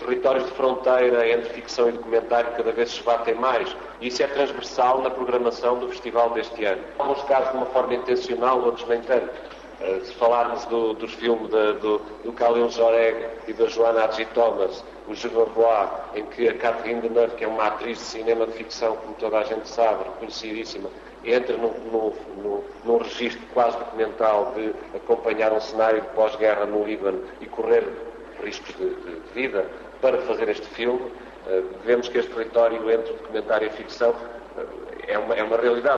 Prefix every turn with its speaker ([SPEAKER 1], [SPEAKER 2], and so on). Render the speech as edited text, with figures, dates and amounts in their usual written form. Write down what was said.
[SPEAKER 1] territórios de fronteira entre ficção e documentário cada vez se batem mais. E isso é transversal na programação do festival deste ano. Em alguns casos de uma forma intencional, outros nem tanto. Se falarmos dos filmes do Khalil Joreg e da Joanna Adji Thomas, o Je veux voir, em que a Catherine Deneuve, que é uma atriz de cinema de ficção, como toda a gente sabe, reconhecidíssima, entra num registro quase documental de acompanhar um cenário de pós-guerra no Líbano e correr riscos de vida para fazer este filme. Vemos que este território entre o documentário e a ficção é uma realidade.